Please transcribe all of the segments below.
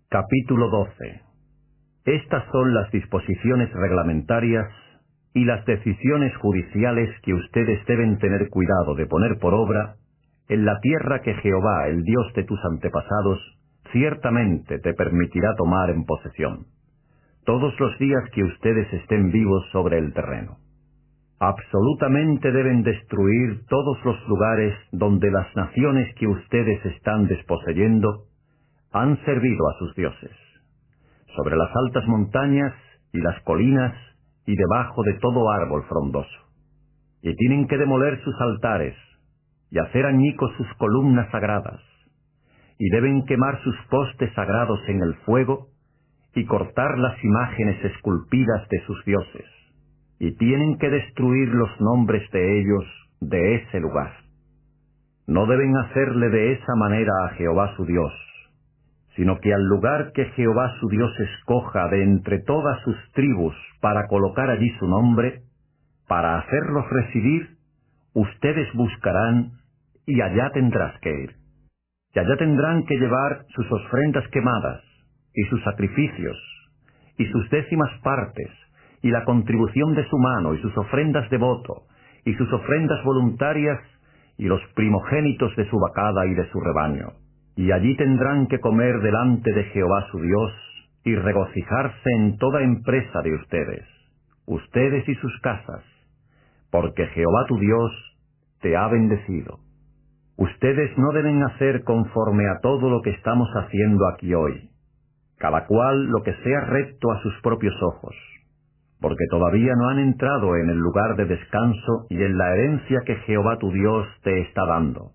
Capítulo 12. Estas son las disposiciones reglamentarias y las decisiones judiciales que ustedes deben tener cuidado de poner por obra en la tierra que Jehová, el Dios de tus antepasados, ciertamente te permitirá tomar en posesión, todos los días que ustedes estén vivos sobre el terreno. Absolutamente deben destruir todos los lugares donde las naciones que ustedes están desposeyendo han servido a sus dioses, sobre las altas montañas y las colinas y debajo de todo árbol frondoso. Y tienen que demoler sus altares y hacer añicos sus columnas sagradas, y deben quemar sus postes sagrados en el fuego y cortar las imágenes esculpidas de sus dioses, y tienen que destruir los nombres de ellos de ese lugar. No deben hacerle de esa manera a Jehová su Dios, sino que al lugar que Jehová su Dios escoja de entre todas sus tribus para colocar allí su nombre, para hacerlos residir, ustedes buscarán y allá tendrás que ir. Y allá tendrán que llevar sus ofrendas quemadas, y sus sacrificios, y sus décimas partes, y la contribución de su mano, y sus ofrendas de voto, y sus ofrendas voluntarias, y los primogénitos de su vacada y de su rebaño. Y allí tendrán que comer delante de Jehová su Dios, y regocijarse en toda empresa de ustedes y sus casas, porque Jehová tu Dios te ha bendecido. Ustedes no deben hacer conforme a todo lo que estamos haciendo aquí hoy, cada cual lo que sea recto a sus propios ojos, porque todavía no han entrado en el lugar de descanso y en la herencia que Jehová tu Dios te está dando.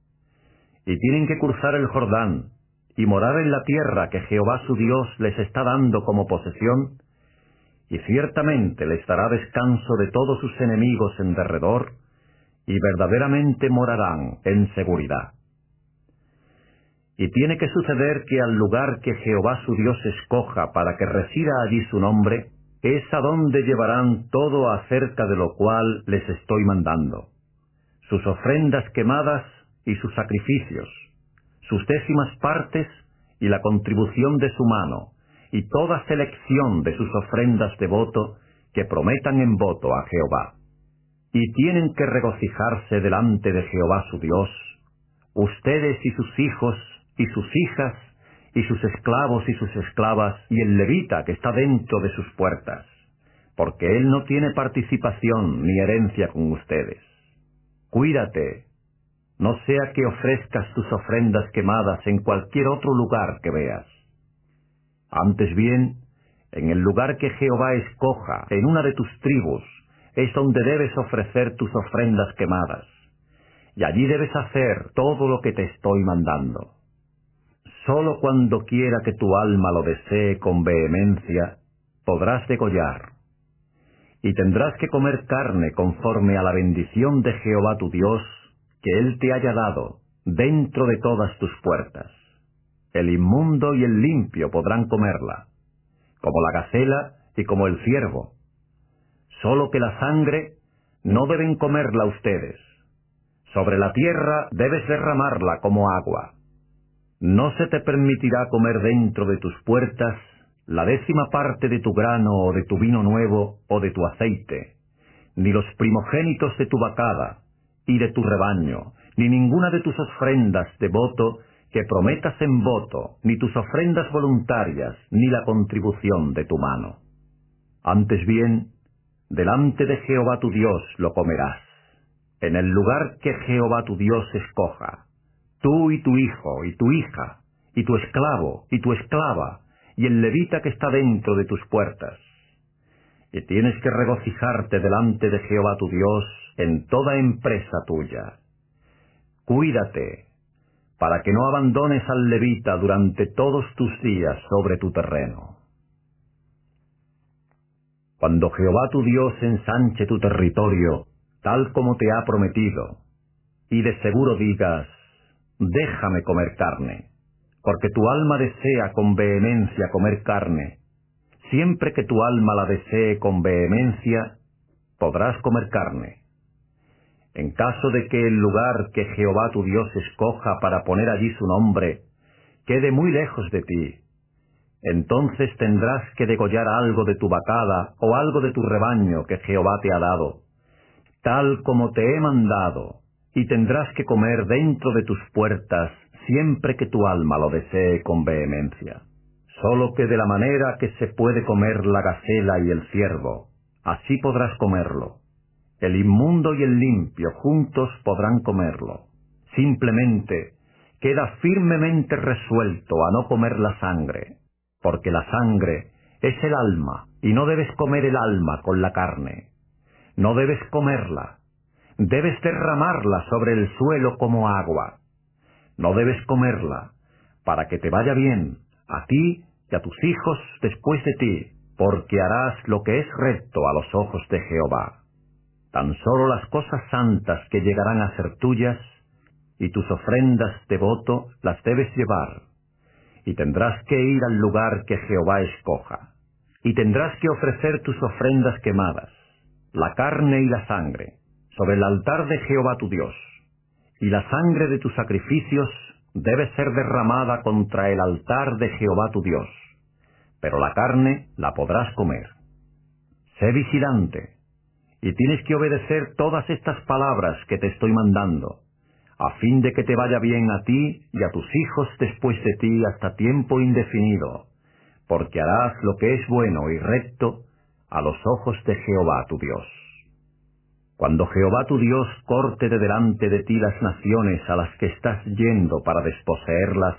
Y tienen que cruzar el Jordán y morar en la tierra que Jehová su Dios les está dando como posesión, y ciertamente les dará descanso de todos sus enemigos en derredor, y verdaderamente morarán en seguridad. Y tiene que suceder que al lugar que Jehová su Dios escoja para que resida allí su nombre, es a donde llevarán todo acerca de lo cual les estoy mandando: sus ofrendas quemadas y sus sacrificios, sus décimas partes y la contribución de su mano, y toda selección de sus ofrendas de voto que prometan en voto a Jehová. Y tienen que regocijarse delante de Jehová su Dios, ustedes y sus hijos y sus hijas, y sus esclavos y sus esclavas, y el levita que está dentro de sus puertas, porque él no tiene participación ni herencia con ustedes. Cuídate, no sea que ofrezcas tus ofrendas quemadas en cualquier otro lugar que veas. Antes bien, en el lugar que Jehová escoja, en una de tus tribus, es donde debes ofrecer tus ofrendas quemadas, y allí debes hacer todo lo que te estoy mandando. Solo cuando quiera que tu alma lo desee con vehemencia, podrás degollar, y tendrás que comer carne conforme a la bendición de Jehová tu Dios, que Él te haya dado, dentro de todas tus puertas. El inmundo y el limpio podrán comerla, como la gacela y como el ciervo. Solo que la sangre no deben comerla ustedes. Sobre la tierra debes derramarla como agua. No se te permitirá comer dentro de tus puertas la décima parte de tu grano o de tu vino nuevo o de tu aceite, ni los primogénitos de tu vacada y de tu rebaño, ni ninguna de tus ofrendas de voto que prometas en voto, ni tus ofrendas voluntarias, ni la contribución de tu mano. Antes bien, delante de Jehová tu Dios lo comerás, en el lugar que Jehová tu Dios escoja, tú y tu hijo y tu hija, y tu esclavo y tu esclava, y el levita que está dentro de tus puertas. Y tienes que regocijarte delante de Jehová tu Dios en toda empresa tuya. Cuídate, para que no abandones al levita durante todos tus días sobre tu terreno. Cuando Jehová tu Dios ensanche tu territorio, tal como te ha prometido, y de seguro digas: déjame comer carne, porque tu alma desea con vehemencia comer carne, siempre que tu alma la desee con vehemencia, podrás comer carne. En caso de que el lugar que Jehová tu Dios escoja para poner allí su nombre quede muy lejos de ti, entonces tendrás que degollar algo de tu vacada o algo de tu rebaño que Jehová te ha dado, tal como te he mandado, y tendrás que comer dentro de tus puertas siempre que tu alma lo desee con vehemencia. Solo que de la manera que se puede comer la gacela y el ciervo, así podrás comerlo. El inmundo y el limpio juntos podrán comerlo. Simplemente queda firmemente resuelto a no comer la sangre, porque la sangre es el alma, y no debes comer el alma con la carne. No debes comerla, debes derramarla sobre el suelo como agua. No debes comerla, para que te vaya bien, a ti y a tus hijos después de ti, porque harás lo que es recto a los ojos de Jehová. Tan solo las cosas santas que llegarán a ser tuyas, y tus ofrendas de voto las debes llevar, y tendrás que ir al lugar que Jehová escoja, y tendrás que ofrecer tus ofrendas quemadas, la carne y la sangre, sobre el altar de Jehová tu Dios, y la sangre de tus sacrificios debe ser derramada contra el altar de Jehová tu Dios, pero la carne la podrás comer. Sé vigilante, y tienes que obedecer todas estas palabras que te estoy mandando, a fin de que te vaya bien a ti y a tus hijos después de ti hasta tiempo indefinido, porque harás lo que es bueno y recto a los ojos de Jehová tu Dios. Cuando Jehová tu Dios corte de delante de ti las naciones a las que estás yendo para desposeerlas,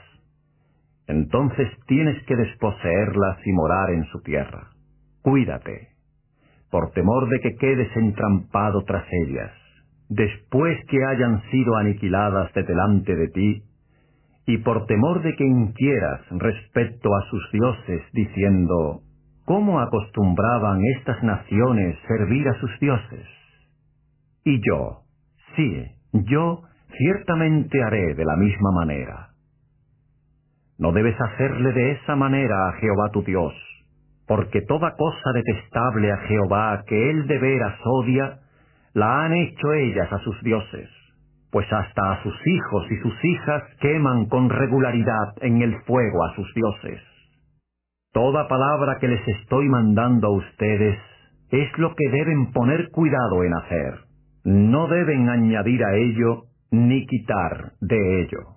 entonces tienes que desposeerlas y morar en su tierra. Cuídate, por temor de que quedes entrampado tras ellas, después que hayan sido aniquiladas de delante de ti, y por temor de que inquieras respecto a sus dioses, diciendo, ¿cómo acostumbraban estas naciones servir a sus dioses? Y yo, sí, yo ciertamente haré de la misma manera. No debes hacerle de esa manera a Jehová tu Dios, porque toda cosa detestable a Jehová que él de veras odia, la han hecho ellas a sus dioses, pues hasta a sus hijos y sus hijas queman con regularidad en el fuego a sus dioses. Toda palabra que les estoy mandando a ustedes es lo que deben poner cuidado en hacer. No deben añadir a ello ni quitar de ello.